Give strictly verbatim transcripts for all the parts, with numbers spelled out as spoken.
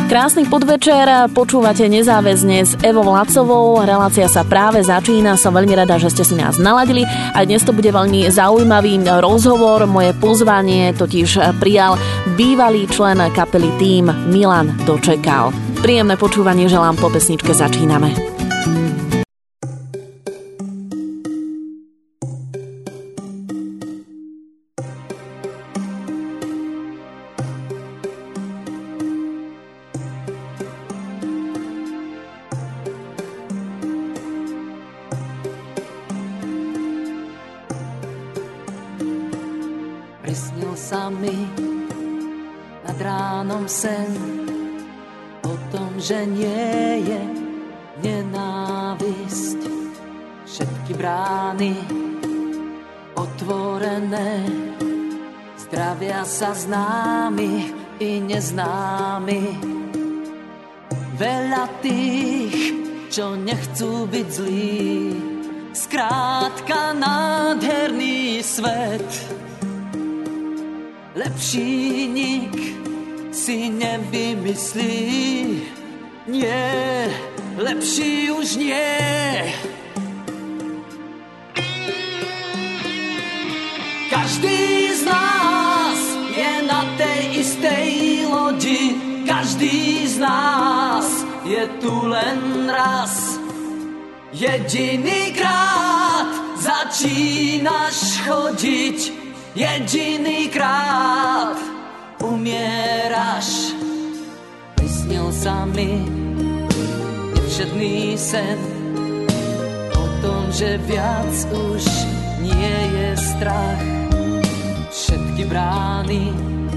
Krásny podvečer, počúvate Nezáväzne s Evou Lacovou. Relácia sa práve začína, som veľmi rada, že ste si nás naladili. A dnes to bude veľmi zaujímavý rozhovor. Moje pozvanie totiž prijal bývalý člen kapely Tým Milan Dočekal. Príjemné počúvanie želám, po pesničke začíname. Prisnil sa mi nad ránom sen o tom, že nie je nenávisť. Všetky brány otvorené, zdravia sa známi i neznámi. Veľa tých, čo nechcú byť zlí, skrátka nádherný svet. Lepší nik si nevymyslí, nie, lepší už nie. Každý z nás je na tej istej lodi, každý z nás je tu len raz. Jedinýkrát začínaš chodiť, jedinýkrát umieraš. Prisnil sa mi nevšedný sen o tom, že viac už nie je strach. Všetky brány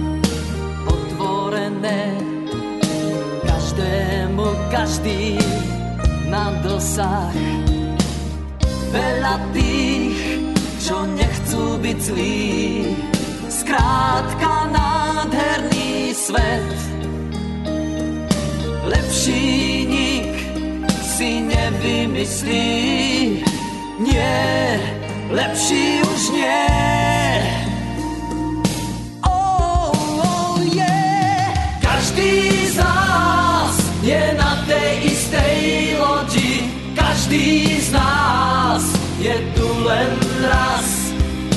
otvorené, každému každý na dosah. Veľa tých, čo nechcú byť zlí, skrátka nádherný svet. Lepší nik si nevymyslí, nie, lepší už nie. Oh, oh, yeah. Každý z nás je na tej istej lodi, každý z nás je tu len raz.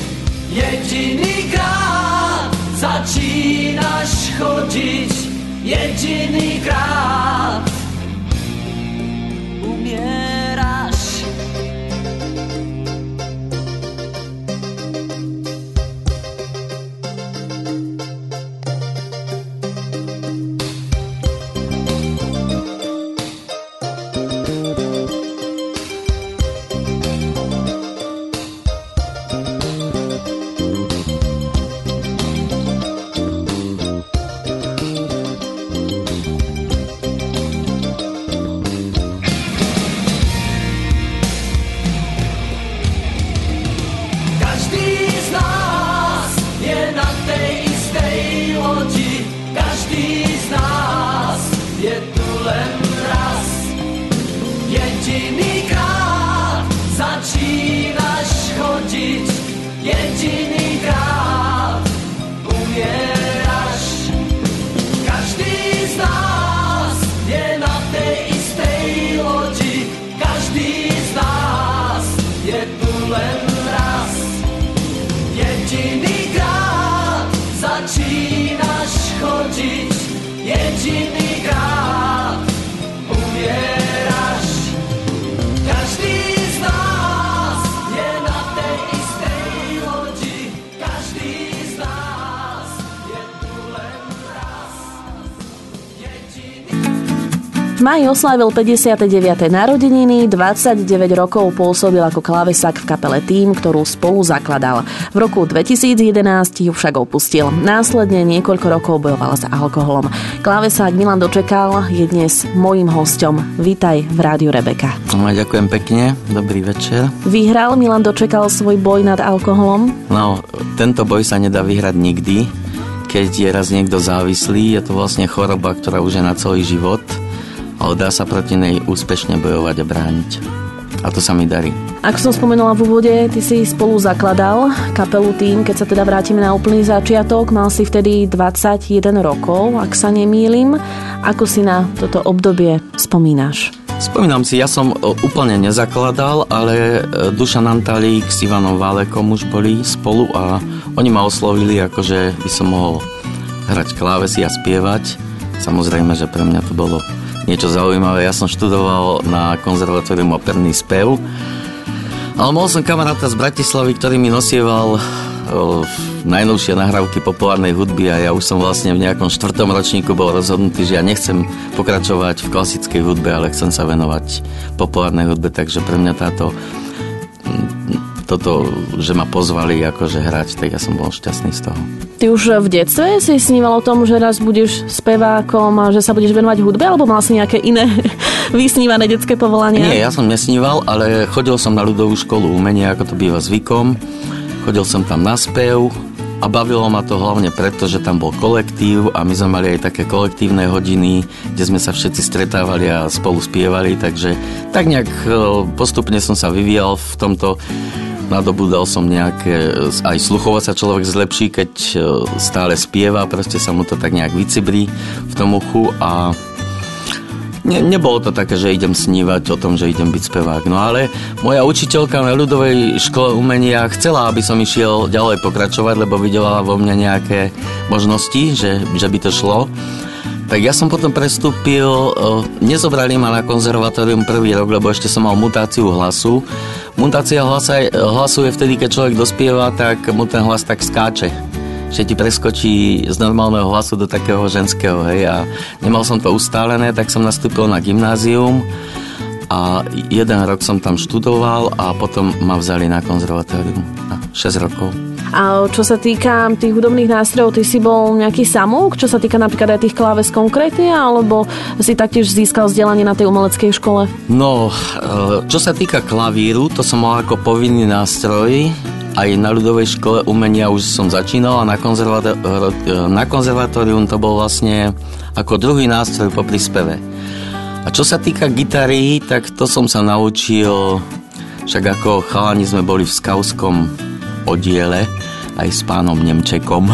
Jedinýkrát začínaš chodiť, jedinýkrát umieraš. V máji oslávil päťdesiate deviate narodeniny, dvadsaťdeväť rokov pôsobil ako klávesák v kapele Tým, ktorú spolu zakladal. V roku dvetisícjedenásť ju však opustil. Následne niekoľko rokov bojoval s alkoholom. Klávesák Milan Dočekal je dnes mojím hosťom. Vítaj v Rádiu Rebeka. No, ďakujem pekne, dobrý večer. Vyhral Milan Dočekal svoj boj nad alkoholom? No, tento boj sa nedá vyhrať nikdy. Keď je raz niekto závislý, je to vlastne choroba, ktorá už je na celý život, ale dá sa proti nej úspešne bojovať a brániť. a to sa mi darí. Ako som spomenula v úvode, ty si spolu zakladal kapelu Tým, keď sa teda vrátime na úplný začiatok. Mal si vtedy dvadsaťjeden rokov, ak sa nemýlim. Ako si na toto obdobie spomínaš? Spomínam si, ja som úplne nezakladal, ale Dušan Antalík s Ivanom Válekom už boli spolu a oni ma oslovili, akože by som mohol hrať klávesy a spievať. Samozrejme, že pre mňa to bolo niečo zaujímavé. Ja som študoval na konzervatóriu operný spev, ale mohol som kamaráta z Bratislavy, ktorý mi nosieval o, najnovšie nahrávky populárnej hudby a ja už som vlastne v nejakom štvrtom ročníku bol rozhodnutý, že ja nechcem pokračovať v klasickej hudbe, ale chcem sa venovať populárnej hudbe, takže pre mňa táto toto, že ma pozvali akože hrať, tak ja som bol šťastný z toho. Ty už v detstve si sníval o tom, že raz budeš spevákom a že sa budeš venovať hudbe, alebo mal si nejaké iné vysnívané detské povolania? Nie, ja som nesníval, ale chodil som na ľudovú školu umenia, ako to býva zvykom. Chodil som tam na spev a bavilo ma to hlavne preto, že tam bol kolektív a my sme mali aj také kolektívne hodiny, kde sme sa všetci stretávali a spolu spievali, takže tak nejak postupne som sa vyvíjal v tomto. Nadobudal som nejaké, aj sluchovo sa človek zlepší, keď stále spieva, proste sa mu to tak nejak vycibrí v tom uchu a ne, nebolo to také, že idem snívať o tom, že idem byť spevák. No ale moja učiteľka na ľudovej škole umenia chcela, aby som išiel ďalej pokračovať, lebo videla vo mne nejaké možnosti, že, že by to šlo. Tak ja som potom prestúpil, nezobrali ma na konzervatórium prvý rok, lebo ešte som mal mutáciu hlasu. Mutácia hlasa, hlasu je vtedy, keď človek dospieva, tak mu ten hlas tak skáče. Že ti preskočí z normálneho hlasu do takého ženského, hej. A nemal som to ustálené, tak som nastúpil na gymnázium a jeden rok som tam študoval a potom ma vzali na konzervatórium na šesť rokov. A čo sa týka tých hudobných nástrojov, ty si bol nejaký samouk? Čo sa týka napríklad aj tých kláves konkrétne, alebo si taktiež získal vzdelanie na tej umeleckej škole? No, čo sa týka klavíru, to som mal ako povinný nástroj. Aj na ľudovej škole umenia už som začínal a na, konzervató- na konzervatórium to bol vlastne ako druhý nástroj po príspeve. A čo sa týka gitary, tak to som sa naučil, však ako chalani sme boli v skauskom oddiele aj s pánom Nemčekom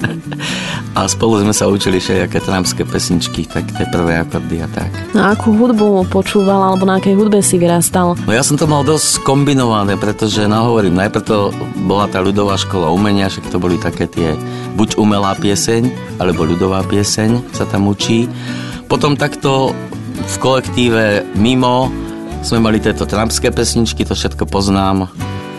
a spolu sme sa učili všelijaké trampské pesničky, tak tie prvé akordy a tak. No akú hudbu počúval, alebo na akej hudbe si vyrastal? No ja som to mal dosť kombinované, pretože nahovorím, najprv to bola tá ľudová škola umenia, však to boli také tie buď umelá pieseň, alebo ľudová pieseň sa tam učí. Potom takto v kolektíve mimo sme mali tieto trampské pesničky, to všetko poznám.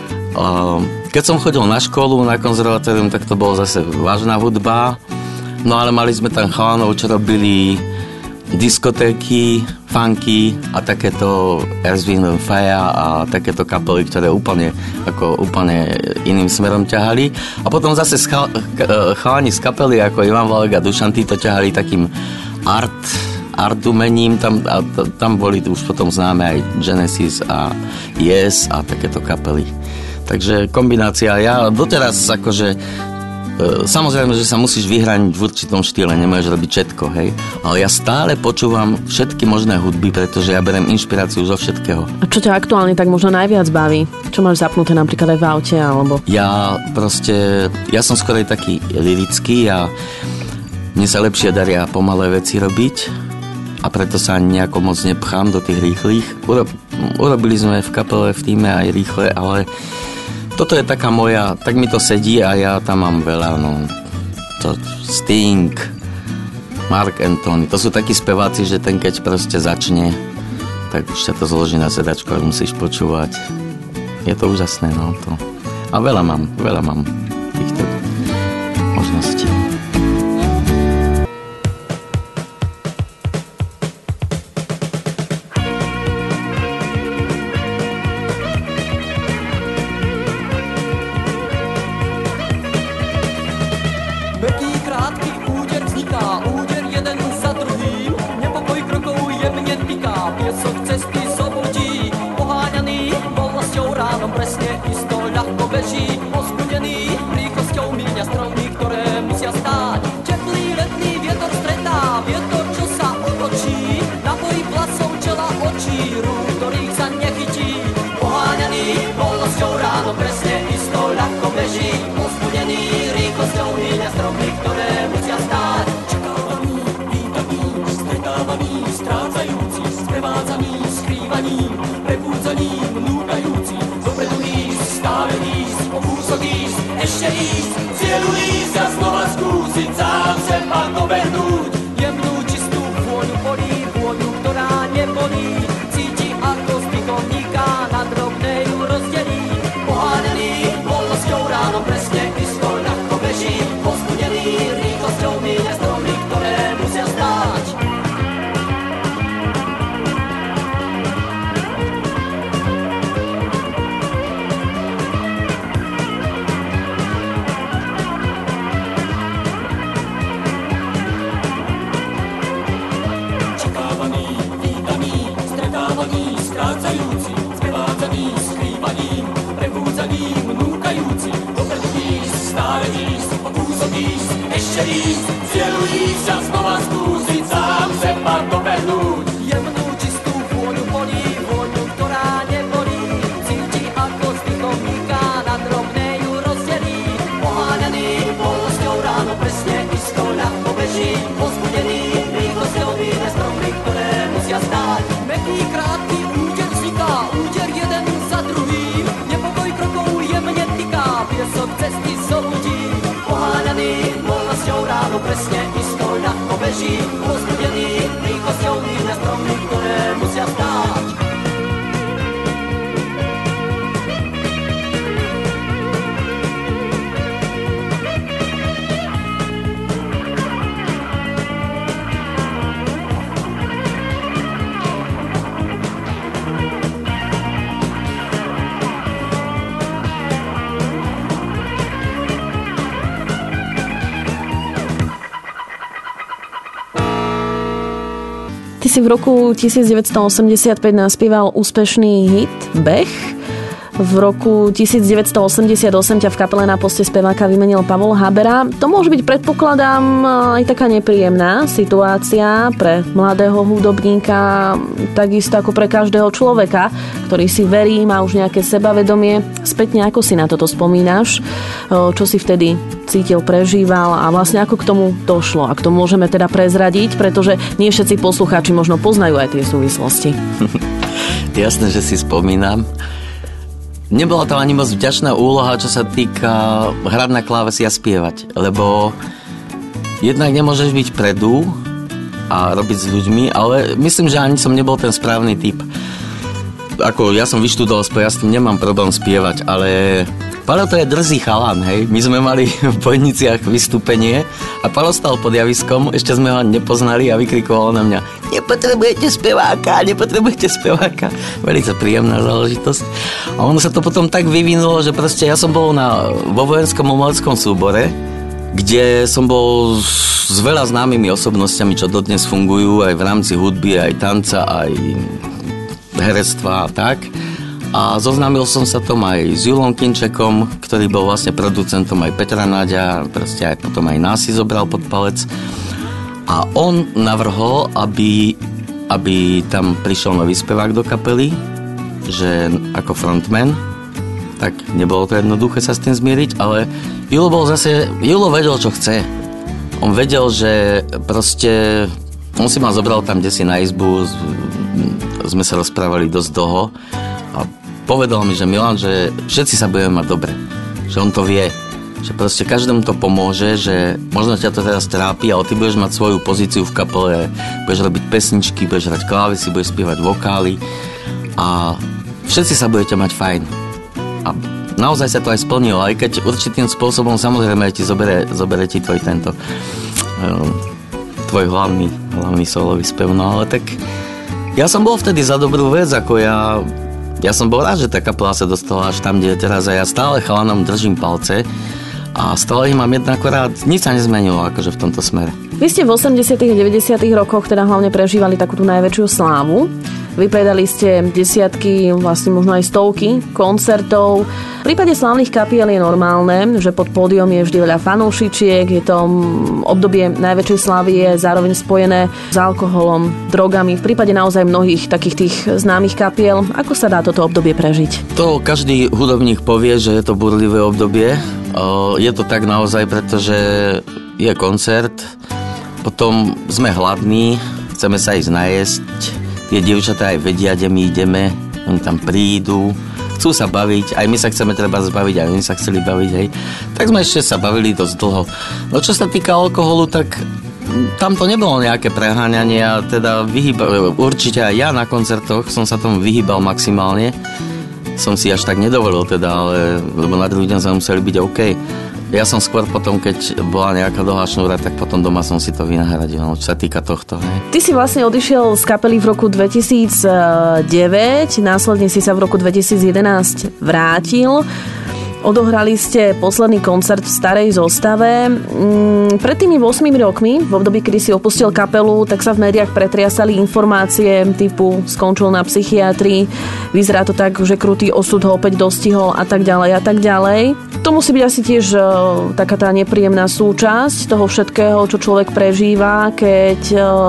Keď som chodil na školu, na konzervatórium, tak to bolo zase vážna hudba. No ale mali sme tam chalanov, čo robili diskotéky, funky a takéto Earth, Wind and Fire a takéto kapely, ktoré úplne, ako úplne iným smerom ťahali. A potom zase chalani z kapely ako Ivan Válek a Dušan, tí to ťahali takým art art umením, tam, a tam boli už potom známe aj Genesis a Yes a takéto kapely. Takže kombinácia, ja doteraz akože e, samozrejme, že sa musíš vyhraniť v určitom štýle, nemôžeš robiť všetko, hej, ale ja stále počúvam všetky možné hudby, pretože ja berem inšpiráciu zo všetkého. A čo ťa aktuálne tak možno najviac baví? Čo máš zapnuté napríklad aj v aute, alebo? Ja proste, ja som skôr aj taký lirický a mne sa lepšie daria pomalé veci robiť a preto sa nejako moc nepchám do tých rýchlych. Urob, urobili sme v kapele, v týme aj rýchle, ale toto je taká moja, tak mi to sedí a ja tam mám veľa, no, to Sting, Mark Anthony, to sú takí speváci, že ten keď proste začne, tak už sa to zloží na sedačku a musíš počúvať. Je to úžasné, no to. A veľa mám, veľa mám týchto možností. Presne isto ľahko beží, oskudený rýchlosťou míňa stromy, ktoré musia stáť. ešte ísť, cieľu ísť a znova skúsiť sám seba dobehnúť. Jemnú čistú vôňu polí, vôňu, ktorá nebolí, cíti ako stykom niká, na drobné ju rozdelí. Poháňaný voľnosťou ráno presne isto ľahko beží, povzbudený rýchlosťou míňa stromy, ktoré musia stáť. Čakávaný, vítaný, stretávaný, skrácajúci, sprevádzaný skrývaním, prebúdzaním, núkajúci, dopredu ísť, stále ísť, pokúsom ísť, ešte ísť, cieľu ísť a znova skúsiť sám seba dobehnúť. Jemnú čistú vôňu polí, vôňu, ktorá nebolí, cíti ako stykom niká, na drobné ju rozdelí. Poháňaný voľnosťou ráno presne isto ľahko beží, povzbudený rýchlosťou míňa stromy, ktoré musia stáť. Mäkký, krátky úder vzniká, úder jeden za druhým, nepokoj krokov jemne tyká, piesok cesty zobudí. Poháňaný voľnosťou ráno presne isto ľahko beží, povzbudený rýchlosťou míňa stromy, ktoré musia stáť. Ty si v roku devätnásťstoosemdesiatpäť naspieval úspešný hit Beh. V roku devätnásťstoosemdesiatosem ťa v kapele Na poste speváka vymenil Pavol Habera. To môže byť, predpokladám, aj taká nepríjemná situácia pre mladého hudobníka, takisto ako pre každého človeka, ktorý si verí, má už nejaké sebavedomie. Spätne, ako si na toto spomínaš? Čo si vtedy cítil, prežíval a vlastne ako k tomu došlo? Ak to môžeme teda prezradiť, pretože nie všetci poslucháči možno poznajú aj tie súvislosti. Jasné, že si spomínam. Nebola to ani moc vďačná úloha, čo sa týka hrať na klávesi a spievať, lebo jednak nemôžeš byť predu a robiť s ľuďmi, ale myslím, že ani som nebol ten správny typ. Ako ja som vyštudoval spev, ja s tým nemám problém spievať, ale Paľo to je drzý chalan, hej. My sme mali v Bojniciach vystúpenie a Paľo stal pod javiskom, ešte sme ho nepoznali a vykrikoval na mňa: nepotrebujete speváka, nepotrebujete speváka. Veľmi príjemná záležitosť. A ono sa to potom tak vyvinulo, že proste ja som bol na, vo vojenskom umeleckom súbore, kde som bol s veľa známymi osobnostiami, čo dodnes fungujú aj v rámci hudby, aj tanca, aj herectva a tak. A zoznámil som sa tom aj s Julom Kinčekom, ktorý bol vlastne producentom aj Petra Náďa, proste aj potom aj nás si zobral pod palec. A on navrhol, aby, aby tam prišiel nový spevák do kapely, že ako frontman, tak nebolo to jednoduché sa s tým zmieriť, ale Julo bol zase, Julo vedel, čo chce. On vedel, že proste, on si ma zobral tam desi na izbu, sme sa rozprávali dosť dlho a povedal mi, že Milan, že všetci sa budeme mať dobre, že on to vie, že proste každému to pomôže, že možno ťa to teraz trápi, ale ty budeš mať svoju pozíciu v kapele, budeš robiť pesničky, budeš hrať klávesy, budeš spievať vokály a všetci sa budete mať fajn. A naozaj sa to aj splnilo, aj keď určitým spôsobom samozrejme ti zobere, zobere ti tvoj tento tvoj hlavný, hlavný solový spev, no ale tak ja som bol vtedy za dobrú vec, ako ja Ja som bol rád, že tá kapela sa dostala až tam, kde je teraz a ja stále chalanom držím palce a stále ich mám jednako rád. Nič sa nezmenilo akože v tomto smere. Vy ste v osemdesiatych a deväťdesiatych rokoch teda hlavne prežívali takú tú najväčšiu slávu. Vypredali ste desiatky, vlastne možno aj stovky koncertov. V prípade slávnych kapiel je normálne, že pod pódium je vždy veľa fanúšičiek, je to obdobie najväčšej slávy je zároveň spojené s alkoholom, drogami. V prípade naozaj mnohých takých tých známych kapiel, ako sa dá toto obdobie prežiť? To každý hudobník povie, že je to burlivé obdobie. Je to tak naozaj, pretože je koncert, potom sme hladní, chceme sa ísť najesť. Tie dievčatá aj vedia, kde my ideme, oni tam prídu, chcú sa baviť, aj my sa chceme treba zbaviť, aj oni sa chceli baviť, hej. Tak sme ešte sa bavili dosť dlho. No čo sa týka alkoholu, tak tam to nebolo nejaké preháňanie a teda vyhýba, určite aj ja na koncertoch som sa tomu vyhýbal maximálne. Som si až tak nedovolil teda, ale, lebo na druhý deň sme museli byť OK. Ja som skôr potom, keď bola nejaká dlhá šnúra, tak potom doma som si to vynahradil, no, čo sa týka tohto. Hej. Ty si vlastne odišiel z kapely v roku dvetisícdeväť, následne si sa v roku dvetisícjedenásť vrátil. Odohrali ste posledný koncert v starej zostave. Pred tými ôsmimi rokmi, v období, kedy si opustil kapelu, tak sa v médiách pretriasali informácie typu skončil na psychiatrii, vyzerá to tak, že krutý osud ho opäť dostihol a tak ďalej a tak ďalej. To musí byť asi tiež taká tá nepríjemná súčasť toho všetkého, čo človek prežíva, keď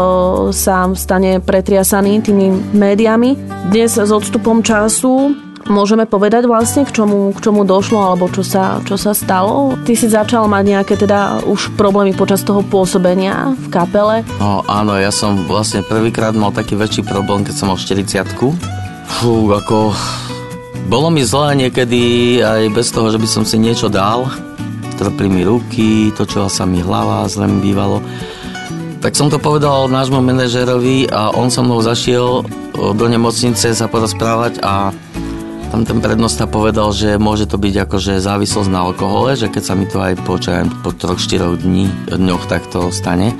sa stane pretriasaný tými médiami. Dnes s odstupom času môžeme povedať vlastne, k čomu, k čomu došlo, alebo čo sa, čo sa stalo? Ty si začal mať nejaké teda už problémy počas toho pôsobenia v kapele? No áno, ja som vlastne prvýkrát mal taký väčší problém, keď som mal štyridsiatku. Fú, ako... Bolo mi zle niekedy aj bez toho, že by som si niečo dal. Trpli mi ruky, točila sa mi hlava, zle mi bývalo. Tak som to povedal nášmu manažerovi a on so mnou zašiel do nemocnice sa porozprávať a tam ten prednosta povedal, že môže to byť akože závislosť na alkohole, že keď sa mi to aj po, čo, po troch štyroch dní, dňoch takto stane.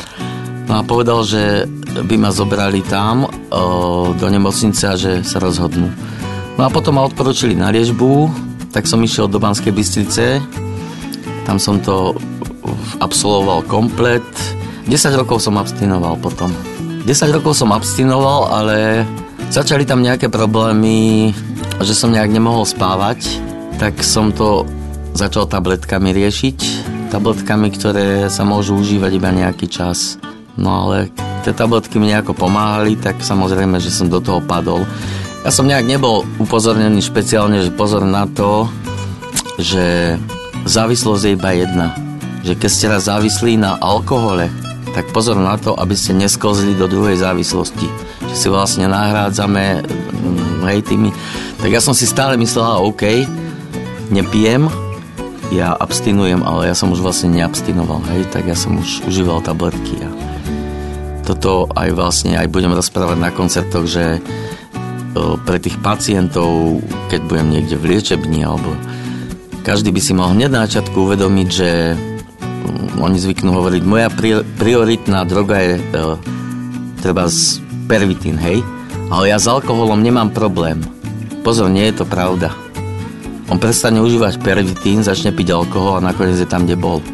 No a povedal, že by ma zobrali tam o, do nemocnice a že sa rozhodnú. No a potom ma odporúčili na liečbu, tak som išiel do Banskej Bystrice, tam som to absolvoval komplet. desať rokov som abstinoval potom. desať rokov som abstinoval, ale začali tam nejaké problémy, že som nejak nemohol spávať, tak som to začal tabletkami riešiť. Tabletkami, ktoré sa môžu užívať iba nejaký čas. No ale tie tabletky mi nejako pomáhali, tak samozrejme, že som do toho padol. Ja som nejak nebol upozornený špeciálne, že pozor na to, že závislosť je iba jedna. Že keď ste raz závislí na alkohole, tak pozor na to, aby ste nesklzli do druhej závislosti. Že si vlastne nahrádzame hej, tými. Tak ja som si stále myslela, OK, nepijem, ja abstinujem, ale ja som už vlastne neabstinoval, hej, tak ja som už užíval tabletky. A toto aj vlastne, aj budem rozprávať na koncertoch, že pre tých pacientov, keď budem niekde v liečebni, alebo každý by si mal hneď na začiatku uvedomiť, že oni zvyknú hovoriť, moja prioritná droga je e, treba z pervitín, hej, ale ja s alkoholom nemám problém. Pozor, nie je to pravda. On prestane užívať pervitín, začne piť alkohol a nakoniec je tam, kde bol.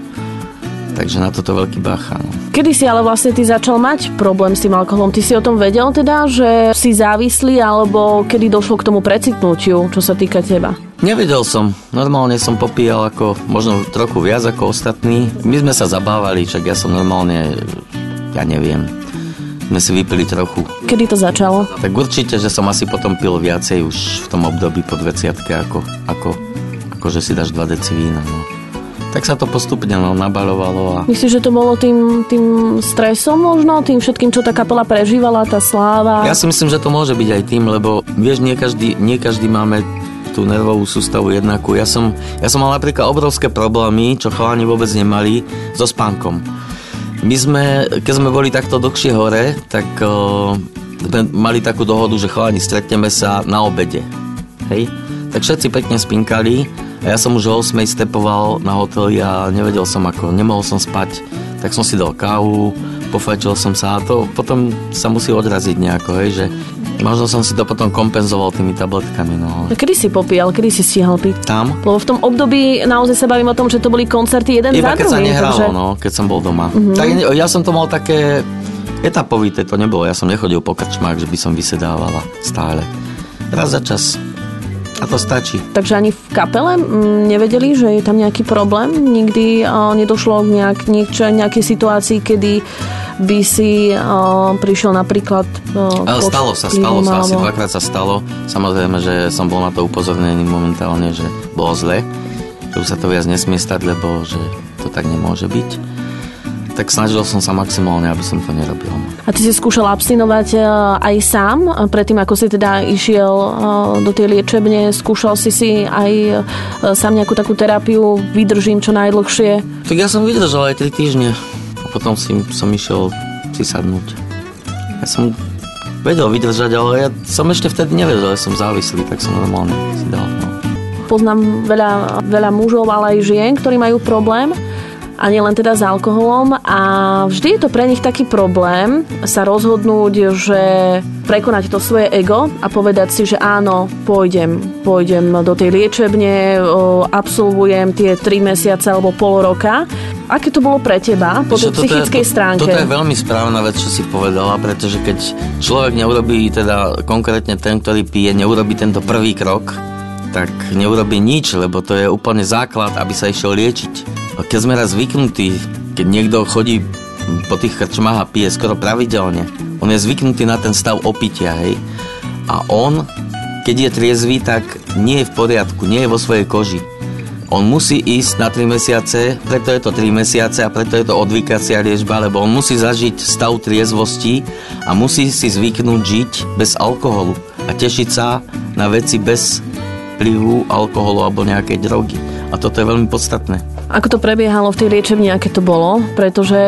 Takže na toto veľký bacha. No. Kedy si ale vlastne ty začal mať problém s tým alkoholom? Ty si o tom vedel teda, že si závislý, alebo kedy došlo k tomu precitnutiu, čo sa týka teba? Nevedel som. Normálne som popíjal ako možno trochu viac ako ostatní. My sme sa zabávali, však ja som normálne, ja neviem, sme si vypili trochu. Kedy to začalo? Tak určite, že som asi potom pil viacej už v tom období po dvadsiatke, ako, ako, ako že si dáš dva deci vína. No. Tak sa to postupne no, nabaľovalo. A... Myslíš, že to bolo tým, tým stresom možno? Tým všetkým, čo tá kapela prežívala, tá sláva? Ja si myslím, že to môže byť aj tým, lebo vieš, nie každý, nie každý máme tú nervovú sústavu jednakú. Ja som, ja som mal napríklad obrovské problémy, čo chalani vôbec nemali, so spánkom. My sme, keď sme boli takto dlhšie hore, tak uh, sme mali takú dohodu, že chalani stretneme sa na obede. Hej? Tak všetci pekne spinkali a ja som už o ôsmej stepoval na hoteli a nevedel som ako, nemohol som spať, tak som si dal kávu, pofajčil som sa a to potom sa musí odraziť nejako, hej, že možno som si to potom kompenzoval tými tabletkami. No. Kedy si popíjal, kedy si stihal piť? Tam. Lebo v tom období naozaj sa bavím o tom, že to boli koncerty jeden Iba za druhým. Iba keď sa nehralo, takže... no, keď som bol doma. Mm-hmm. Tak ja som to mal také etapovité, to nebolo, ja som nechodil po krčmách, že by som vysedávala stále. Raz za čas. A to stačí. Takže ani v kapele m, nevedeli, že je tam nejaký problém? Nikdy o, nedošlo k nejak, niečo, nejakej situácii, kedy by si o, prišiel napríklad... O, stalo sa, stalo sa, asi dvakrát sa stalo. Samozrejme, že som bol na to upozornený momentálne, že bolo zle. Že už sa to viac nesmie stať, lebo že to tak nemôže byť. tak snažil som sa maximálne, aby som to nerobil. A ty si skúšal abstinovať aj sám, predtým ako si teda išiel do tej liečebne, skúšal si si aj sám nejakú takú terapiu, vydržím čo najdlhšie? Tak ja som vydržal aj tri týždne a potom si, som išiel si sadnúť. Ja som vedel vydržať, ale ja som ešte vtedy nevedel, že som závislý, tak som normálne si dal. No. Poznám veľa, veľa mužov, ale aj žien, ktorí majú problém a nielen teda s alkoholom a vždy je to pre nich taký problém sa rozhodnúť, že prekonať to svoje ego a povedať si, že áno, pôjdem, pôjdem do tej liečebne, absolvujem tie tri mesiace alebo pol roka. Aké to bolo pre teba po tej psychickej je, to, stránke? Toto je veľmi správna vec, čo si povedala, pretože keď človek neurobí, teda konkrétne ten, ktorý pije, neurobí tento prvý krok, tak neurobí nič, lebo to je úplne základ, aby sa išiel liečiť. A keď sme raz zvyknutí, keď niekto chodí po tých krčmách a pije skoro pravidelne, on je zvyknutý na ten stav opitia, hej? A on, keď je triezvý, tak nie je v poriadku, nie je vo svojej koži. On musí ísť na tri mesiace, preto je to tri mesiace a preto je to odvykacia liečba, lebo on musí zažiť stav triezvosti a musí si zvyknúť žiť bez alkoholu a tešiť sa na veci bez vplyvu alkoholu alebo nejakej drogy. A toto je veľmi podstatné. Ako to prebiehalo v tej liečebni, aké to bolo? Pretože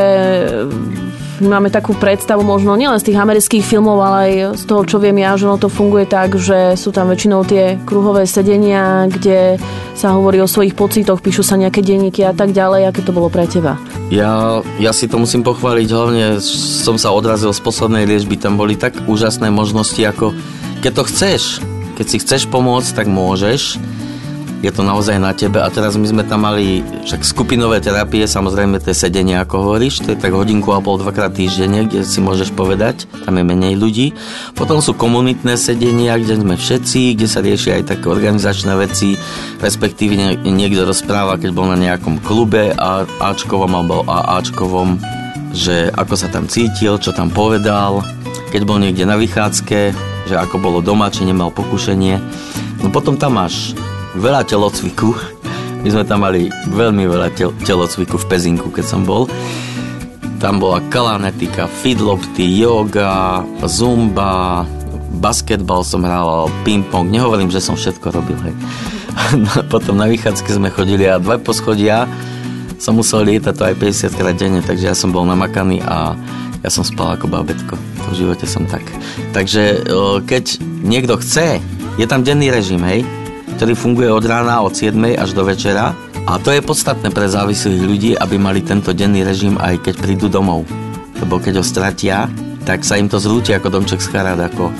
máme takú predstavu možno nielen z tých amerických filmov, ale aj z toho, čo viem ja, že ono to funguje tak, že sú tam väčšinou tie kruhové sedenia, kde sa hovorí o svojich pocitoch, píšu sa nejaké denníky a tak ďalej. Aké to bolo pre teba? Ja, ja si to musím pochváliť, hlavne som sa odrazil z poslednej liečby, tam boli tak úžasné možnosti, ako keď to chceš, keď si chceš pomôcť, tak môžeš. Je to naozaj na tebe a teraz my sme tam mali však skupinové terapie, samozrejme to je sedenie, ako hovoríš, to je tak hodinku a pol, dvakrát týždenne, kde si môžeš povedať, tam je menej ľudí. Potom sú komunitné sedenia, kde sme všetci, kde sa riešia aj také organizačné veci, respektíve niekto rozpráva, keď bol na nejakom klube a Ačkovom alebo AAčkovom, že ako sa tam cítil, čo tam povedal, keď bol niekde na vychádzke, že ako bolo doma, či nemal pokušenie. No potom tam máš veľa telocviku. My sme tam mali veľmi veľa tel- telocviku v Pezinku, keď som bol. Tam bola kalanetika, fidlopty, yoga, zumba, basketbal som hral, ping-pong. Nehovorím, že som všetko robil. Hej. No, potom na vychádzke sme chodili a dva poschodia som musel lietať to aj päťdesiat krát denne, takže ja som bol namakaný a ja som spal ako bábätko. V živote som tak. Takže keď niekto chce, je tam denný režim, hej, ktorý funguje od rána od siedmej až do večera a to je podstatné pre závislých ľudí, aby mali tento denný režim aj keď prídu domov. Lebo keď ho stratia, tak sa im to zrúti ako domček z charát, ako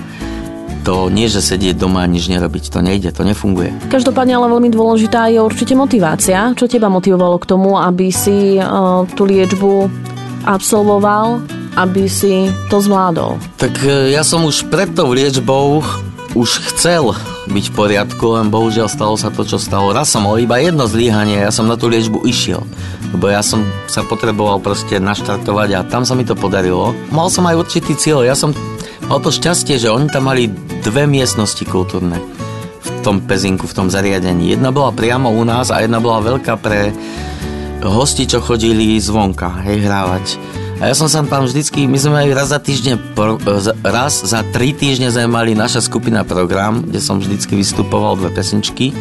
to nie, že sedieť doma a nič nerobiť, to nejde, to nefunguje. Každopádne ale veľmi dôležitá je určite motivácia. Čo teba motivovalo k tomu, aby si uh, tú liečbu absolvoval, aby si to zvládol? Tak ja som už pred tou liečbou už chcel byť v poriadku, len bohužiaľ stalo sa to, čo stalo. Raz som mal iba jedno zlyhanie, ja som na tú liečbu išiel, lebo ja som sa potreboval proste naštartovať a tam sa mi to podarilo. Mal som aj určitý cieľ, ja som mal to šťastie, že oni tam mali dve miestnosti kultúrne v tom Pezinku, v tom zariadení. Jedna bola priamo u nás a jedna bola veľká pre hosti, čo chodili zvonka, hej, hrávať. A ja som sa tam vždycky, my sme mali raz za týždeň, raz za tri týždne sme mali naša skupina program, kde som vždycky vystupoval dve pesničky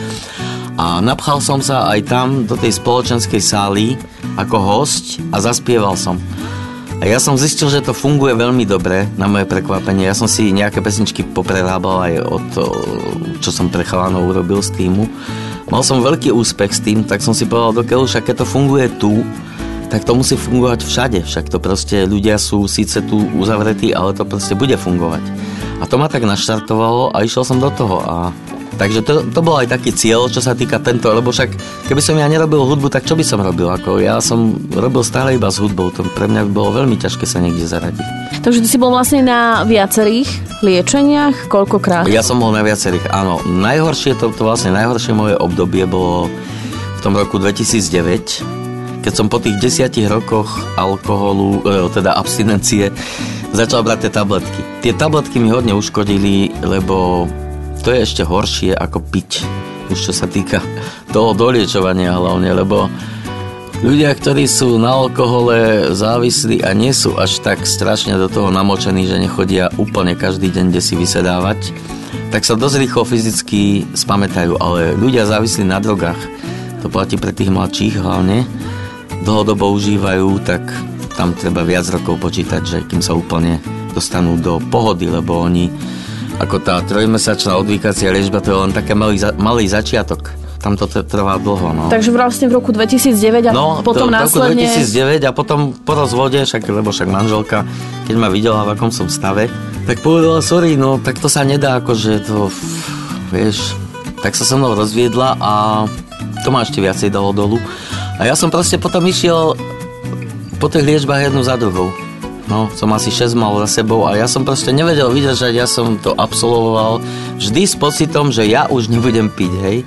a napchal som sa aj tam do tej spoločenskej sály ako hosť a zaspieval som. A ja som zistil, že to funguje veľmi dobre, na moje prekvapenie. Ja som si nejaké pesničky poprerábal aj od to, čo som pre chalanov urobil z týmu. Mal som veľký úspech s tým, tak som si povedal, dokiaľ však keď to funguje tu, tak to musí fungovať všade. Však to proste ľudia sú síce tu uzavretí, ale to proste bude fungovať. A to ma tak naštartovalo a išiel som do toho. A takže to, to bol aj taký cieľ, čo sa týka tento, lebo však keby som ja nerobil hudbu, tak čo by som robil? Ako ja som robil stále iba s hudbou, to pre mňa by bolo veľmi ťažké sa niekde zaradiť. Takže ty si bol vlastne na viacerých liečeniach? Koľkokrát? Ja som bol na viacerých, áno. Najhoršie, to, to vlastne najhoršie moje obdobie bolo v tom roku dvetisícdeväť, keď som po tých desiatich rokoch alkoholu, teda abstinencie, začal brať tie tabletky. Tie tabletky mi hodne uškodili, lebo to je ešte horšie ako piť. Už čo sa týka toho doliečovania hlavne, lebo Ľudia, ktorí sú na alkohole závislí a nie sú až tak strašne do toho namočení, že nechodia úplne každý deň kde si vysedávať, tak sa dosť rýchlo fyzicky spamätajú, ale ľudia závislí na drogách, to platí pre tých mladších hlavne, dlhodobo užívajú, tak tam treba viac rokov počítať, že kým sa úplne dostanú do pohody, lebo oni, ako tá trojmesačná odvykacia liečba, to je len taký malý, malý začiatok. Tam to trvá dlho, no. Takže vlastne v roku dvetisícdeväť a no, potom následne... No, v roku dvetisícdeväť a potom po rozvode, však, lebo však manželka, keď ma videla, v akom som stave, tak povedala, sorry, no, tak to sa nedá, akože to, vieš, tak sa so mnou rozviedla a to ma ešte viacej dalo dolu. A ja som proste potom išiel po tých liečbách jednu za druhou. No, som asi šesť mal za sebou a ja som proste nevedel vydržať, ja som to absolvoval vždy s pocitom, že ja už nebudem piť, hej.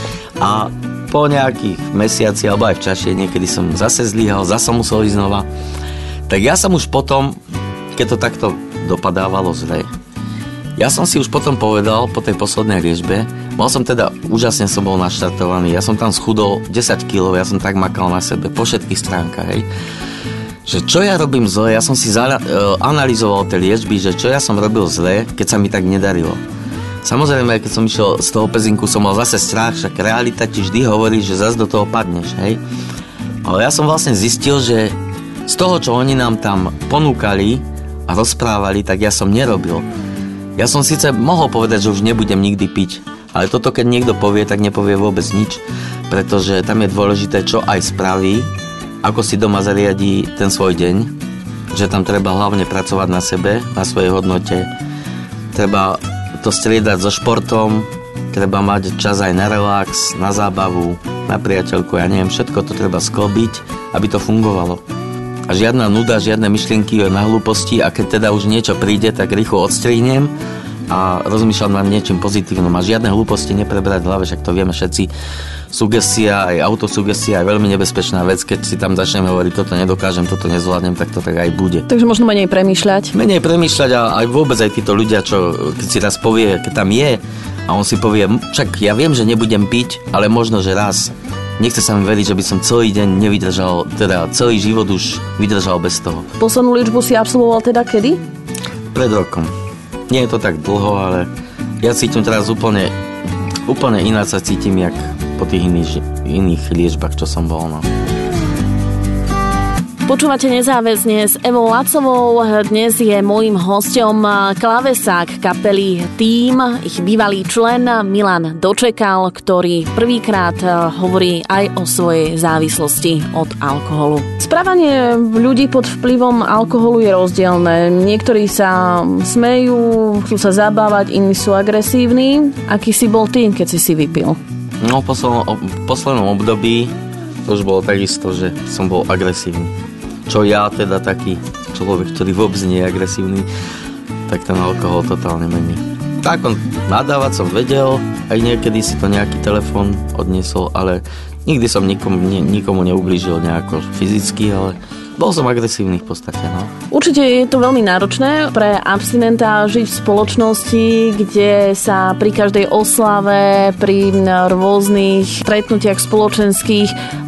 A po nejakých mesiaci, alebo aj v časie, niekedy som zase zlyhal, zase musel ísť znova. Tak ja som už potom, keď to takto dopadávalo zle, ja som si už potom povedal, po tej poslednej liečbe, mal som teda, úžasne som bol naštartovaný, ja som tam schudol desať kilogramov, ja som tak makal na sebe, po všetkých stránkach, hej. Že čo ja robím zle, ja som si za, uh, analyzoval tie liečby, že čo ja som robil zle, keď sa mi tak nedarilo. Samozrejme, keď som išiel z toho pezinku, som mal zase strach, však realita ti vždy hovorí, že zase do toho padneš, hej. Ale ja som vlastne zistil, že z toho, čo oni nám tam ponúkali a rozprávali, tak ja som nerobil. Ja som síce mohol povedať, že už nebudem nikdy piť, ale toto, keď niekto povie, tak nepovie vôbec nič, pretože tam je dôležité, čo aj spraví, ako si doma zariadí ten svoj deň, že tam treba hlavne pracovať na sebe, na svojej hodnote, treba to striedať so športom, treba mať čas aj na relax, na zábavu, na priateľku, ja neviem, všetko to treba sklbiť, aby to fungovalo. A žiadna nuda, žiadne myšlienky na hlúposti a keď teda už niečo príde, tak rýchlo odstrihnem a rozmýšľam nad niečím pozitívnym a žiadne hlúposti neprebrať v hlave, však to vieme všetci. Sugestia, aj autosugestia je veľmi nebezpečná vec, keď si tam začnem hovoriť, toto nedokážem, toto nezvládnem, tak to tak aj bude. Takže možno menej premýšľať. Menej premýšľať a aj vôbec aj títo ľudia, čo keď si raz povie, keď tam je a on si povie, však ja viem, že nebudem piť, ale možno, že raz. Nechce sa mi veriť, že by som celý deň nevydržal, teda celý život už vydržal bez toho. Poslednú liečbu si absolvoval teda kedy? Pred rokom. Nie je to tak dlho, ale ja cítim teraz úplne, úplne ináč sa cítim, jak po tých iných, iných liečbách, čo som bol. No. Počúvate Nezáväzne s Evou Lacovou. Dnes je môjim hosťom klávesák kapely Tým, ich bývalý člen Milan Dočekal, ktorý prvýkrát hovorí aj o svojej závislosti od alkoholu. Správanie ľudí pod vplyvom alkoholu je rozdielne. Niektorí sa smejú, chcú sa zabávať, iní sú agresívni. Aký si bol ty, keď si si vypil? No, v poslednom, v poslednom období to už bolo takisto, že som bol agresívny. Čo ja teda taký človek, ktorý vôbec nie je agresívny, tak ten alkohol totálne mení. Tak on nadávať som vedel, aj niekedy si to nejaký telefón odniesol, ale nikdy som nikomu, nie, nikomu neublížil nejako fyzicky, ale bol som agresívny v podstate, no. Určite je to veľmi náročné pre abstinenta žiť v spoločnosti, kde sa pri každej oslave, pri rôznych stretnutiach spoločenských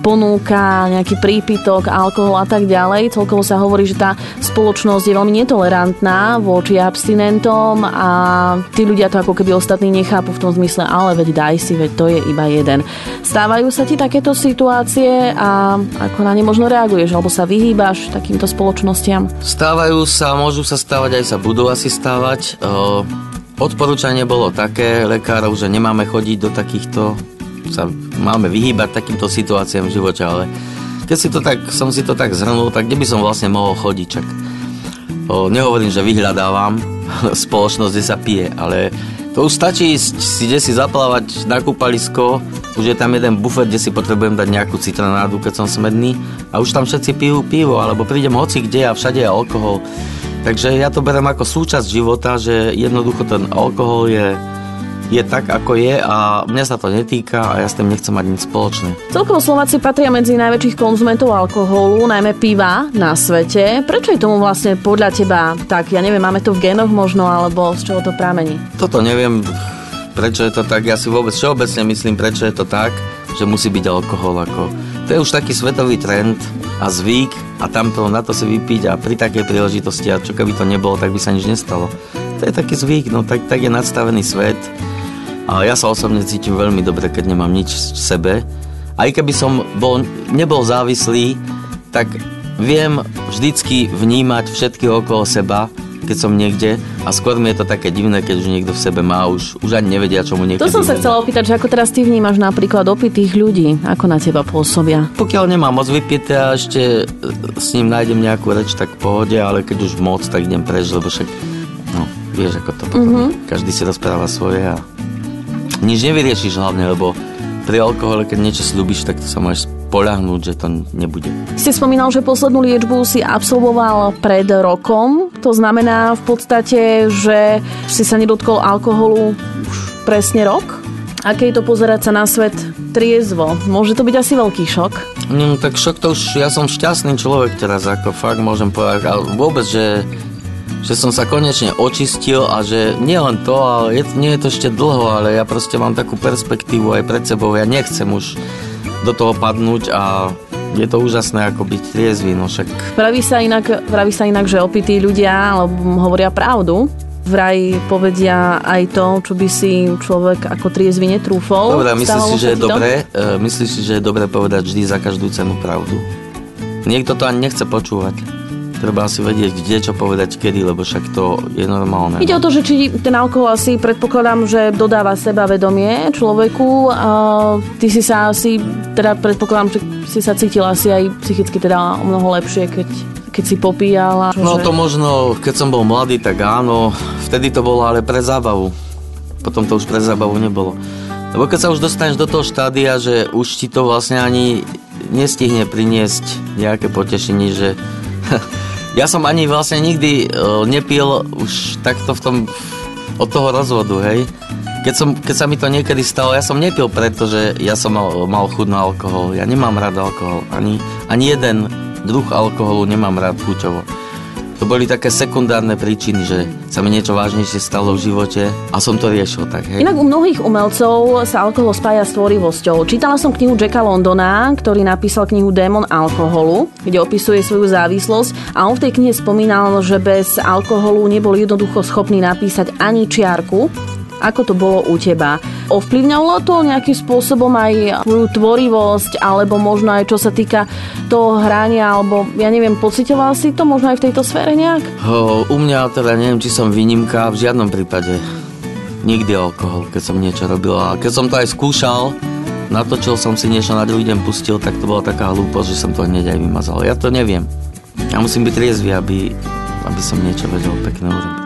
ponúka nejaký prípitok, alkohol a tak ďalej. Celkovo sa hovorí, že tá spoločnosť je veľmi netolerantná voči abstinentom a tí ľudia to ako keby ostatní nechápu v tom zmysle, ale veď daj si, veď to je iba jeden. Stávajú sa ti takéto situácie a ako na ne možno reaguješ, alebo sa vyhýbaš takýmto spoločnostiam? Stávajú sa, môžu sa stávať, aj sa budú asi stávať. Odporúčanie bolo také lekárov, že nemáme chodiť do takýchto, sa máme vyhýbať takýmto situáciám v živote, ale keď si to tak, som si to tak zhrnul, tak kde by som vlastne mohol chodiť, čak. Nehovorím, že vyhľadávam spoločnosť, kde sa pije, ale to už stačí si kde si zaplávať na kúpalisko, už je tam jeden bufet, kde si potrebujem dať nejakú citronádu, keď som smedný a už tam všetci pijú pivo, alebo prídem hoci kde a všade je alkohol. Takže ja to berem ako súčasť života, že jednoducho ten alkohol je, je tak, ako je a mňa sa to netýka a ja s tým nechcem mať nič spoločné. Celkovo Slováci patria medzi najväčších konzumentov alkoholu, najmä piva na svete. Prečo je tomu vlastne podľa teba tak? Ja neviem, máme to v génoch možno, alebo z čoho to pramení? Toto neviem, prečo je to tak. Ja si vôbec všeobecne myslím, prečo je to tak, že musí byť alkohol ako To je už taký svetový trend a zvyk a tam na to si vypiť a pri takej príležitosti, a čo keby to nebolo, tak by sa nič nestalo. To je taký zvyk, no tak, tak je nadstavený svet a ja sa osobne cítim veľmi dobre, keď nemám nič v sebe. Aj keby som bol, nebol závislý, tak viem vždycky vnímať všetky okolo seba, keď som niekde, a skôr mi je to také divné, keď už niekto v sebe má, už, už ani nevedia, čo mu niekedy... To som sa chcela opýtať, že ako teraz ty vnímaš napríklad opitých ľudí, ako na teba pôsobia? Pokiaľ nemám moc vypité a ešte s ním nájdem nejakú reč, tak v pohode, ale keď už moc, tak idem preč, lebo však, no, vieš, ako to potom. Mm-hmm. Každý si rozpráva svoje a nič nevyriešiš hlavne, lebo pri alkohole, keď niečo slúbiš, tak to sa môžeš poľahnúť, že to nebude. Ste spomínal, že poslednú liečbu si absolvoval pred rokom. To znamená v podstate, že si sa nedotkol alkoholu už presne rok? Aké je to pozerať sa na svet triezvo? Môže to byť asi veľký šok? No tak šok to už, ja som šťastný človek teraz, ako fakt môžem povedať, ale vôbec, že že som sa konečne očistil a že nie len to, ale je, nie je to ešte dlho, ale ja proste mám takú perspektívu aj pred sebou, ja nechcem už do toho padnúť a je to úžasné ako byť triezvy, no však... Praví sa inak, praví sa inak, že opití ľudia hovoria pravdu. Vraj povedia aj to, čo by si človek ako triezvy netrúfol. Dobre, myslíš si, že je dobré, uh, myslíš si, že je dobré povedať vždy za každú cenu pravdu? Niekto to ani nechce počúvať. Treba asi vedieť, kde čo povedať, kedy, lebo však to je normálne. Ide o to, že či ten alkohol asi, predpokladám, že dodáva sebavedomie človeku. A ty si sa asi, teda predpokladám, že si sa cítil asi aj psychicky teda o mnoho lepšie, keď, keď si popíjal. No to možno, keď som bol mladý, tak áno. Vtedy to bolo ale pre zábavu. Potom to už pre zábavu nebolo. Lebo keď sa už dostaneš do toho štádia, že už ti to vlastne ani nestihne priniesť nejaké potešenie, že... Ja som ani vlastne nikdy uh, nepil už takto v tom, od toho rozvodu, hej. Keď, som, keď sa mi to niekedy stalo, ja som nepil, pretože ja som mal, mal chuť na alkohol. Ja nemám rád alkohol. Ani, ani jeden druh alkoholu nemám rád chuťovo. To boli také sekundárne príčiny, že sa mi niečo vážnejšie stalo v živote a som to riešil tak, hej. Inak u mnohých umelcov sa alkohol spája s tvorivosťou. Čítala som knihu Jacka Londona, ktorý napísal knihu Démon alkoholu, kde opisuje svoju závislosť, a on v tej knihe spomínal, že bez alkoholu nebol jednoducho schopný napísať ani čiarku. Ako to bolo u teba? Ovplyvňovalo to nejakým spôsobom aj tvoju tvorivosť, alebo možno aj čo sa týka toho hrania, alebo ja neviem, pociťoval si to možno aj v tejto sfére nejak? O, u mňa teda neviem, či som výnimka, v žiadnom prípade. Nikdy alkohol, keď som niečo robil. A keď som to aj skúšal, natočil som si niečo, na druhý deň pustil, tak to bola taká hlúposť, že som to hneď aj vymazal. Ja to neviem. Ja musím byť triezvy, aby, aby som niečo vedel pekné urobiť.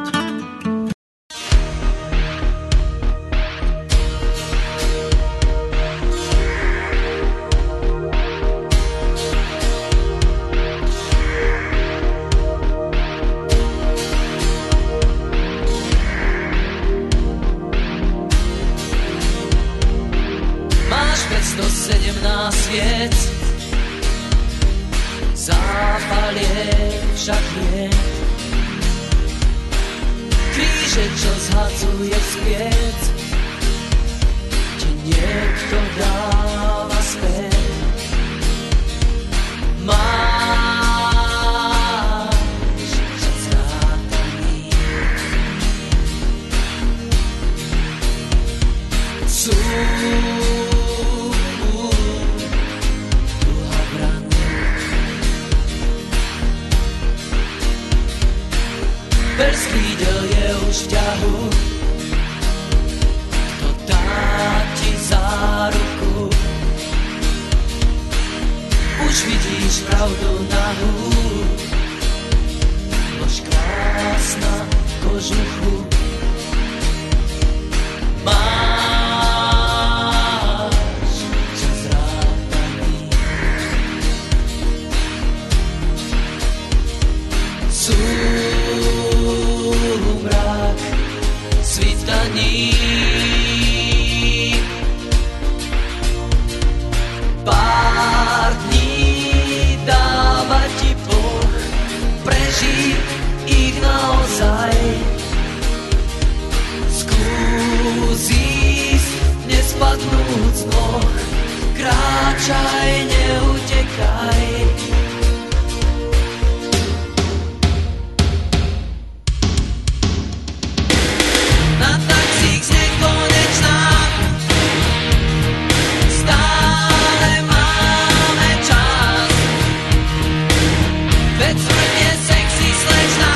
Nespadnúc z noh, kráčaj neustále. utekaj. Na taxík znieť konečná, stále máme čas. Veď smrť je sexy slečná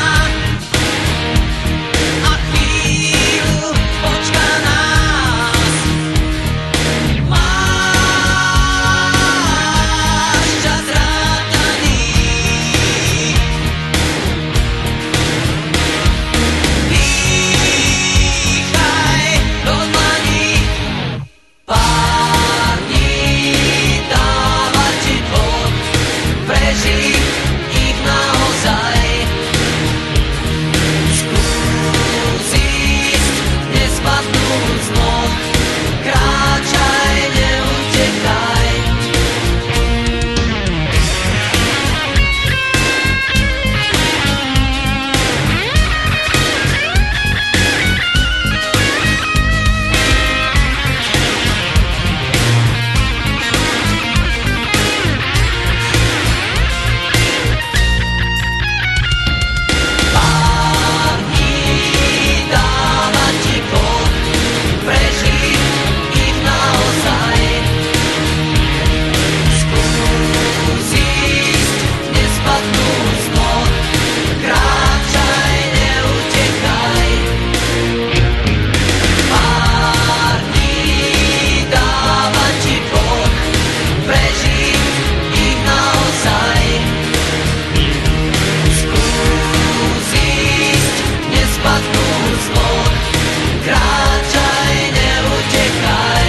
a chvíľu počká nás. Máš čas rátaný, dýchaj do dlaní, pár dní dáva ti Boh, prežij ich naozaj. Skús ísť, nespadnúť z nôh, kráčaj, neutekaj. Pár dní dáva ti Boh, prežij ich naozaj. Skús ísť, nespadnúť z nôh, kráčaj, neutekaj. Pár dní dáva ti Boh, prežij ich naozaj. Skús ísť, nespadnúť z nôh, kráčaj, neutekaj.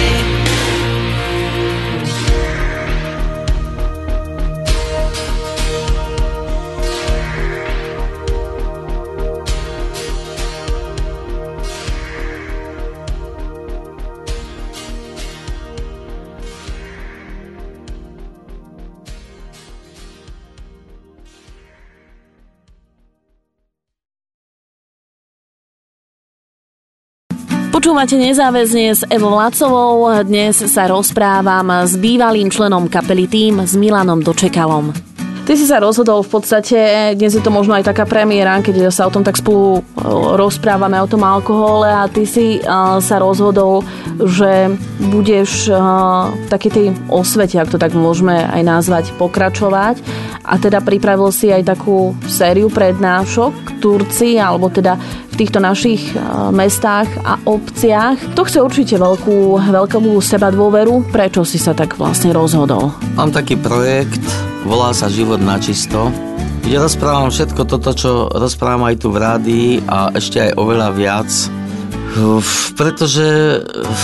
Počúvate Nezáväzne s Evou Lacovou. Dnes sa rozprávam s bývalým členom kapely Tým, s Milanom Dočekalom. Ty si sa rozhodol v podstate, dnes je to možno aj taká premiéra, keď sa o tom tak spolu rozprávame, o tom alkohole, a ty si uh, sa rozhodol, že budeš uh, v takej tej osvete, ak to tak môžeme aj nazvať, pokračovať, a teda pripravil si aj takú sériu prednášok v Turcii, alebo teda v týchto našich uh, mestách a obciach. To chce určite veľkú, veľkú seba dôveru. Prečo si sa tak vlastne rozhodol? Mám taký projekt, volá sa Život na čisto, kde rozprávam všetko toto, čo rozprávam aj tu v rádii, a ešte aj oveľa viac. Uf, pretože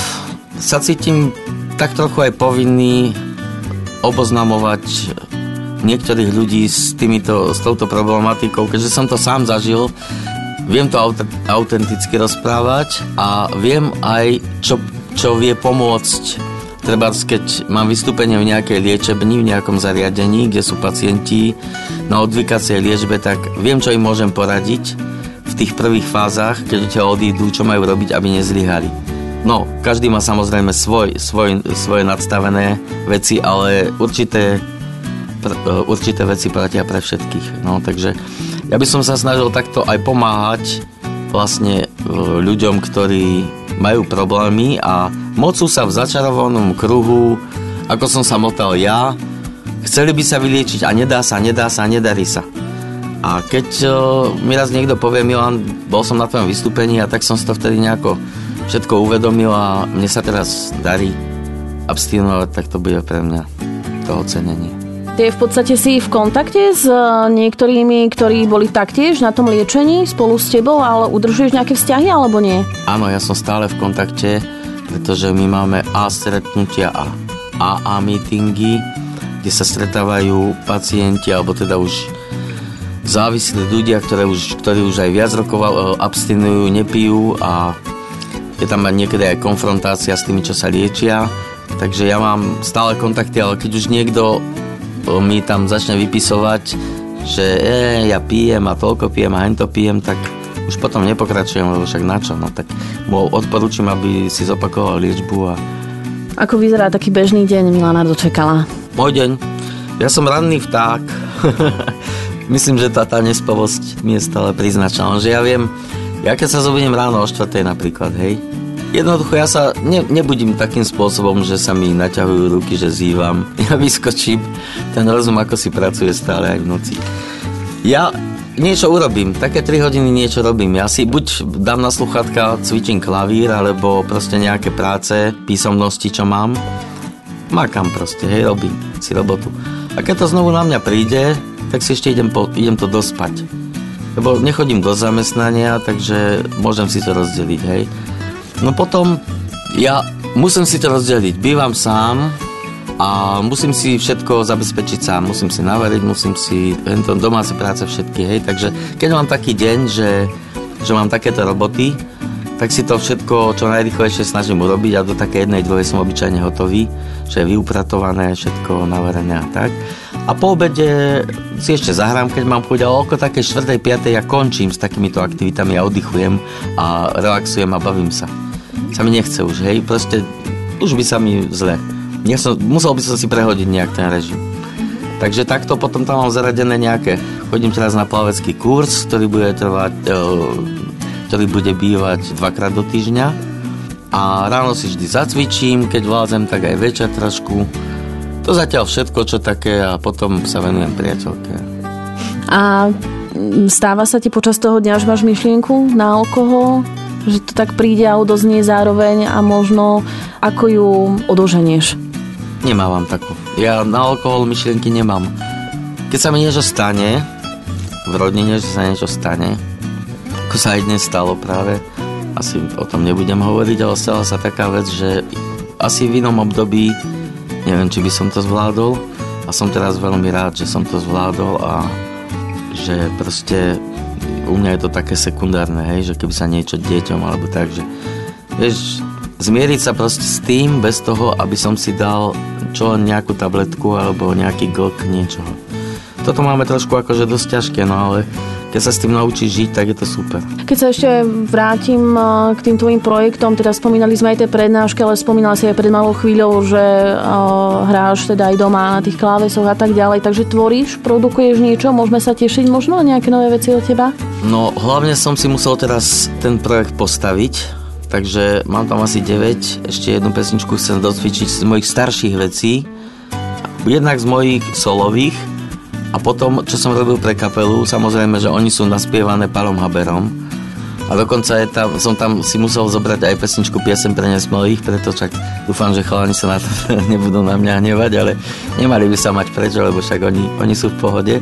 sa cítim tak trochu aj povinný oboznamovať niektorých ľudí s, týmito, s touto problematikou, keďže som to sám zažil. Viem to aut- autenticky rozprávať a viem aj, čo, čo vie pomôcť. Treba, keď mám vystúpenie v nejakej liečebni, v nejakom zariadení, kde sú pacienti na odvykacej liečbe, tak viem, čo im môžem poradiť v tých prvých fázach, keď ťa odídu, čo majú robiť, aby nezlyhali. No, každý má samozrejme svoj, svoj, svoje nadstavené veci, ale určité, určité veci platia pre všetkých. No, takže ja by som sa snažil takto aj pomáhať vlastne ľuďom, ktorí majú problémy a mocú sa v začarovanom kruhu, ako som sa motal ja, chceli by sa vyliečiť a nedá sa, nedá sa, nedarí sa. A keď uh, mi raz niekto povie, Milan, bol som na tvojom vystúpení, a tak som si to vtedy nejako všetko uvedomil a mne sa teraz darí abstinovať, tak to bude pre mňa to ocenenie. Ty v podstate si v kontakte s niektorými, ktorí boli taktiež na tom liečení spolu s tebou, ale udržuješ nejaké vzťahy alebo nie? Áno, ja som stále v kontakte, pretože my máme A stretnutia a á á meetingy, kde sa stretávajú pacienti, alebo teda už závislí ľudia, ktoré už, ktorí už aj viac rokov abstinujú, nepijú, a je tam niekedy aj konfrontácia s tými, čo sa liečia. Takže ja mám stále kontakty, ale keď už niekto mi tam začne vypisovať, že e, ja pijem a toľko pijem a hento pijem, tak už potom nepokračujem, lebo však na čo? No tak mu odporúčam, aby si zopakoval liečbu. A... Ako vyzerá taký bežný deň Milana Dočekala? Môj deň? Ja som ranný vták. Myslím, že tá, tá nespavosť mi je stále priznačná. Že ja viem, ja keď sa zobudím ráno o štvrtej napríklad, hej, jednoducho ja sa ne, nebudím takým spôsobom, že sa mi naťahujú ruky, že zývam. Ja vyskočím, ten rozum ako si pracuje stále aj v noci. Ja niečo urobím, také tri hodiny niečo robím. Ja si buď dám na sluchátka, cvičím klavír, alebo proste nejaké práce, písomnosti, čo mám. Makám proste, hej, robím si robotu. A keď to znovu na mňa príde, tak si ešte idem, po, idem to dospať. Lebo nechodím do zamestnania, takže môžem si to rozdeliť, hej. No potom ja musím si to rozdeliť. Bývam sám a musím si všetko zabezpečiť sám. Musím si navariť, musím si domáce práce všetky, hej. Takže keď mám taký deň, že, že mám takéto roboty, tak si to všetko čo najrýchlejšie snažím urobiť a do také jednej, druhej som obyčajne hotový, že je vyupratované, všetko navarené a tak. A po obede si ešte zahrám, keď mám chuť, ale okolo také štvrtej, piatej ja končím s takýmito aktivitami, ja oddychujem a relaxujem a bavím sa. Sa mi nechce už, hej, proste už by sa mi zle. Som, musel by som si prehodiť nejak ten režim. Takže takto potom tam mám zaradené nejaké, chodím teraz na plavecký kurz, ktorý bude trvať, ktorý bude bývať dvakrát do týždňa a ráno si vždy zacvičím, keď vládzem, tak aj večer trošku. To zatiaľ všetko, čo také a potom sa venujem priateľke. A stáva sa ti počas toho dňa, že máš myšlienku na alkohol? Že to tak príde a odoznie zároveň a možno ako ju odoženieš? Nemávam takú. Ja na alkohol myšlienky nemám. Keď sa mi niečo stane, v rodine, že sa niečo stane, ako sa aj dnes stalo práve, asi o tom nebudem hovoriť, ale stala sa taká vec, že asi v inom období neviem, či by som to zvládol a som teraz veľmi rád, že som to zvládol a že proste u mňa je to také sekundárne, hej, že keby sa niečo dieťom alebo tak, že vieš, zmieriť sa proste s tým bez toho, aby som si dal čo len nejakú tabletku alebo nejaký glk niečoho. Toto máme trošku akože dosť ťažké, no ale keď sa s tým naučíš žiť, tak je to super. Keď sa ešte vrátim k tým tvojim projektom, teda spomínali sme aj tie prednášky, ale spomínala si aj pred malou chvíľou, že uh, hráš teda aj doma na tých klávesoch a tak ďalej, takže tvoríš, produkuješ niečo, môžeme sa tešiť možno na nejaké nové veci od teba? No, hlavne som si musel teraz ten projekt postaviť, takže mám tam asi deväť, ešte jednu pesničku chcem docvičiť z mojich starších vecí, jednak z mojich solových. A potom, čo som robil pre kapelu, samozrejme, že oni sú naspievané Palom Haberom. A dokonca je tam, som tam si musel zobrať aj pesničku Piesem pre nesmelých, preto však dúfam, že chalani sa na to nebudú na mňa hnevať, ale nemali by sa mať prečo, lebo však oni, oni sú v pohode.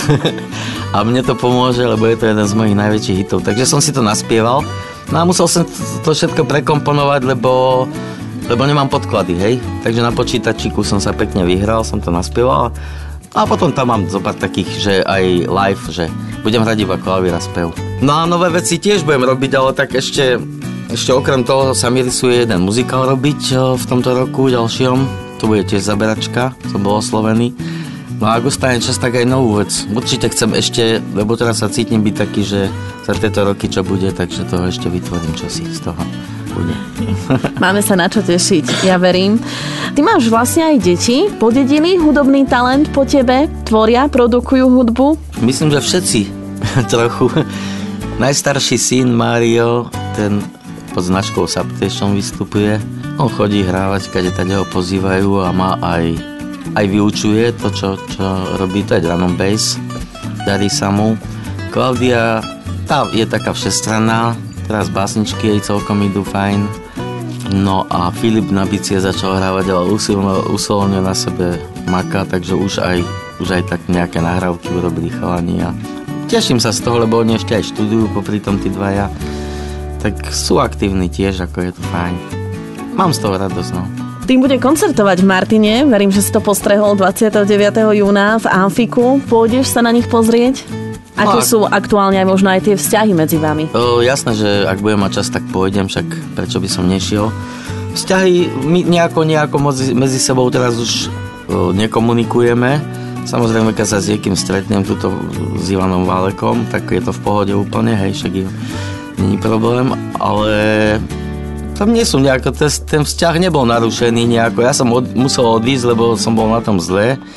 A mne to pomôže, lebo je to jeden z mojich najväčších hitov. Takže som si to naspieval. No a musel som to všetko prekomponovať, lebo, lebo nemám podklady, hej. Takže na počítačiku som sa pekne vyhral, som to naspieval. A potom tam mám zopár takých, že aj live, že budem hrať iba klavír a spev. No a nové veci tiež budem robiť, ale tak ešte, ešte okrem toho sa mi rysuje jeden muzikál robiť v tomto roku ďalšom. To bude tiež zaberačka, som bol oslovený. No a ak ostane čas, tak aj novú vec. Určite chcem ešte, lebo teraz sa cítim byť taký, že za tieto roky čo bude, takže toho ešte vytvorím čosi z toho. Bude. Máme sa na čo tešiť, ja verím. Ty máš vlastne aj deti, podedili hudobný talent po tebe, tvoria, produkujú hudbu? Myslím, že všetci trochu. Najstarší syn Mário, ten pod značkou Substation vystupuje. On chodí hrávať, keď tady ho pozývajú a má aj, aj vyučuje to, čo, čo robí, to je drum and bass. Darí sa mu. Klaudia, tá je taká všestranná. Teraz básničky jej celkom idú fajn. No a Filip na bicie začal hrávať, ale usilovne na sebe maká, takže už aj, už aj tak nejaké nahrávky urobili chalani a teším sa z toho, lebo oni ešte aj študujú popri tom tí dvaja. Tak sú aktívni tiež, ako je to fajn. Mám z toho radosť, no. Tým bude koncertovať v Martine, verím, že si to postrehol dvadsiateho deviateho júna v Amfiku. Pôjdeš sa na nich pozrieť? Aké no, sú aktuálne aj možno aj tie vzťahy medzi vami? O, jasné, že ak budem mať čas, tak pôjdem, však prečo by som nešiel. Vzťahy my nejako, nejako medzi, medzi sebou teraz už o, nekomunikujeme. Samozrejme, keď sa s niekým stretnem tuto s Ivanom Válekom, tak je to v pohode úplne, hej, však nie je problém, ale tam nie sú nejako, ten, ten vzťah nebol narušený nejako. Ja som od, musel odísť, lebo som bol na tom zle.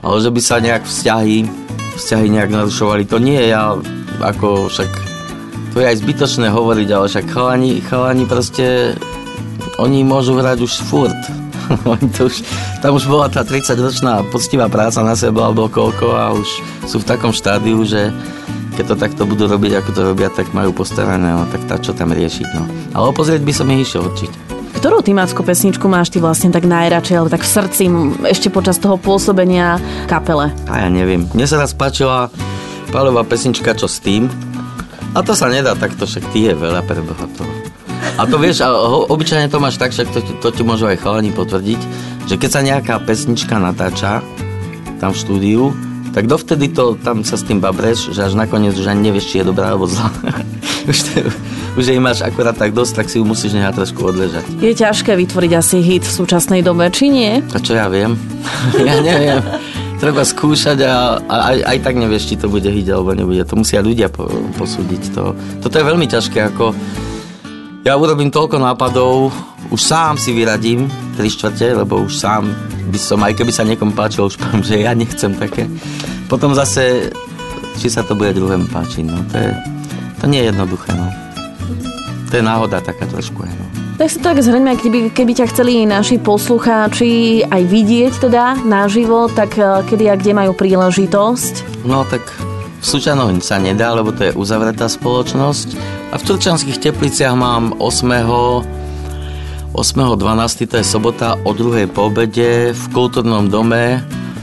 Ale že by sa nejak vzťahy, vzťahy nejak narušovali, to nie je, ja ako však, to je aj zbytočné hovoriť, ale však chalani, chalani proste, oni môžu hrať už furt. to už, tam už bola tá tridsaťročná poctivá práca na sebe, alebo koľko a už sú v takom štádiu, že keď to takto budú robiť, ako to robia, tak majú postarané, no tak tá čo tam riešiť, no. Ale pozrieť by som ich išiel určite. Ktorú tymáckú pesničku máš ty vlastne tak najradšej, alebo tak v srdci ešte počas toho pôsobenia kapele? A ja neviem. Mne sa raz páčila Páľová pesnička Čo s tým? A to sa nedá takto, však ty je veľa pre Boha toho. A to vieš, a ho, obyčajne to máš tak, však to, to ti môžu aj chalani potvrdiť, že keď sa nejaká pesnička natáča tam v štúdiu, tak dovtedy to tam sa s tým babreš, že až nakoniec už ani nevieš, či je dobrá alebo zlá. už, te, už jej máš akurát tak dosť, tak si ju musíš nehať trošku odležať. Je ťažké vytvoriť asi hit v súčasnej dobe, či nie? A čo ja viem? ja neviem. Treba skúšať a, a aj, aj tak nevieš, či to bude hit alebo nebude. To musia ľudia po, posúdiť. To, toto je veľmi ťažké, ako ja urobím toľko nápadov, už sám si vyradím tri štvrte, lebo už sám by som, aj keby sa niekomu páčilo, už poviem, že ja nechcem také. Potom zase, či sa to bude druhému páčiť, no to je, to nie je jednoduché, no. To je náhoda taká trošku, no. Tak si to tak zhrňme, keby, keby ťa chceli naši poslucháči aj vidieť teda naživo, tak kedy a kde majú príležitosť? No tak v Sučanoch sa nedá, lebo to je uzavretá spoločnosť. A v Turčianskych Tepliciach mám ôsmeho dvanásteho to je sobota o druhej po obede v kultúrnom dome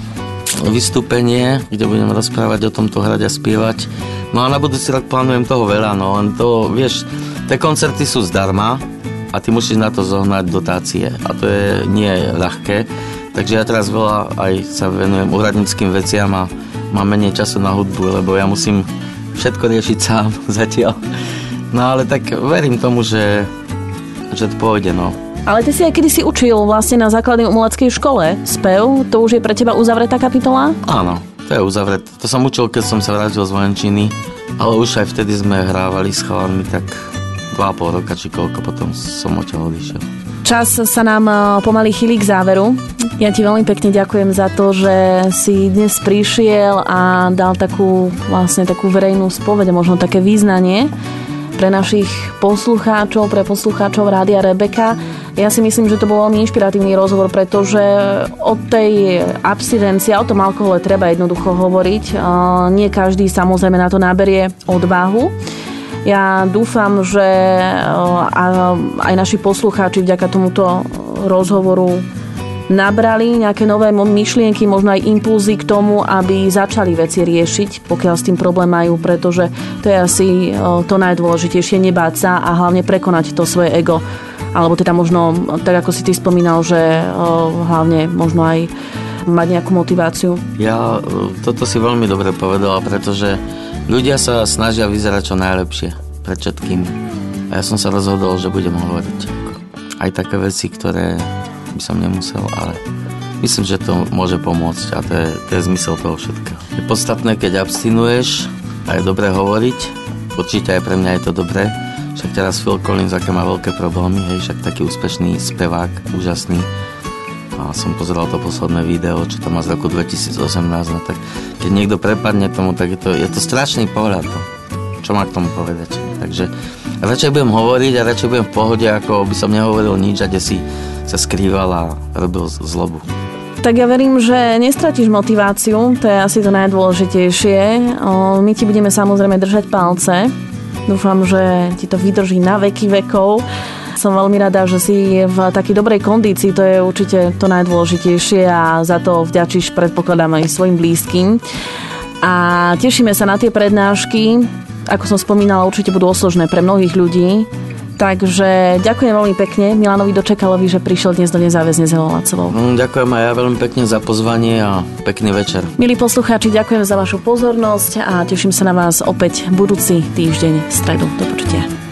vystúpenie, kde budem rozprávať o tomto, hrať a spievať. No a na budúci rok plánujem toho veľa, no len to, vieš, tie koncerty sú zdarma a ty musíš na to zohnať dotácie a to je nie je ľahké. Takže ja teraz veľa aj sa venujem úradníckým veciam a mám menej času na hudbu, lebo ja musím všetko riešiť sám zatiaľ. No ale tak verím tomu, že, že to pôjde, no. Ale ty si aj kedysi učil vlastne na základnej umeleckej škole spev, to už je pre teba uzavretá kapitola? Áno, to je uzavreté. To som učil, keď som sa vrátil z vojenčiny, ale už aj vtedy sme hrávali s chalanmi tak dva a pol roka, či koľko, potom som odtiaľ odišiel. Čas sa nám pomaly chýli k záveru. Ja ti veľmi pekne ďakujem za to, že si dnes prišiel a dal takú, vlastne takú verejnú spoveď, možno také význanie pre našich poslucháčov, pre poslucháčov Rádia Rebeka. Ja si myslím, že to bol veľmi inšpiratívny rozhovor, pretože o tej abstinencii, o tom alkohole treba jednoducho hovoriť. Nie každý samozrejme na to naberie odvahu. Ja dúfam, že aj naši poslucháči vďaka tomuto rozhovoru nabrali nejaké nové myšlienky, možno aj impulzy k tomu, aby začali veci riešiť, pokiaľ s tým problém majú, pretože to je asi to najdôležitejšie, nebáť sa a hlavne prekonať to svoje ego. Alebo teda možno, tak ako si ty spomínal, že hlavne možno aj mať nejakú motiváciu. Ja toto si veľmi dobre povedala, pretože ľudia sa snažia vyzerať čo najlepšie pred všetkým. A ja som sa rozhodol, že budem hovoriť aj také veci, ktoré by som nemusel, ale myslím, že to môže pomôcť a to je, to je zmysel toho všetkého. Je podstatné, keď abstinuješ a je dobré hovoriť, určite aj pre mňa je to dobré, však teraz Phil Collins, aké má veľké problémy, hej, však taký úspešný spevák, úžasný. A som pozeral to posledné video, čo to má z roku dvetisícosemnásť, no tak keď niekto prepadne tomu, tak je to, je to strašný pohľad, no. Čo má k tomu povedať. Takže radšej budem hovoriť a radšej budem v pohode, ako by som nehovoril nič a kde si sa skrýval a robil zlobu. Tak ja verím, že nestratíš motiváciu, to je asi to najdôležitejšie. My ti budeme samozrejme držať palce. Dúfam, že ti to vydrží na veky vekov. Som veľmi rada, že si v takej dobrej kondícii, to je určite to najdôležitejšie a za to vďačíš, predpokladám, aj svojim blízkym. A tešíme sa na tie prednášky. Ako som spomínala, určite budú osložné pre mnohých ľudí. Takže ďakujem veľmi pekne Milanovi Dočekalovi, že prišiel dnes do Nezáväzne s Evou Lacovou. Ďakujem aj ja veľmi pekne za pozvanie a pekný večer. Milí poslucháči, ďakujem za vašu pozornosť a teším sa na vás opäť budúci týždeň v stredu. Do počutia.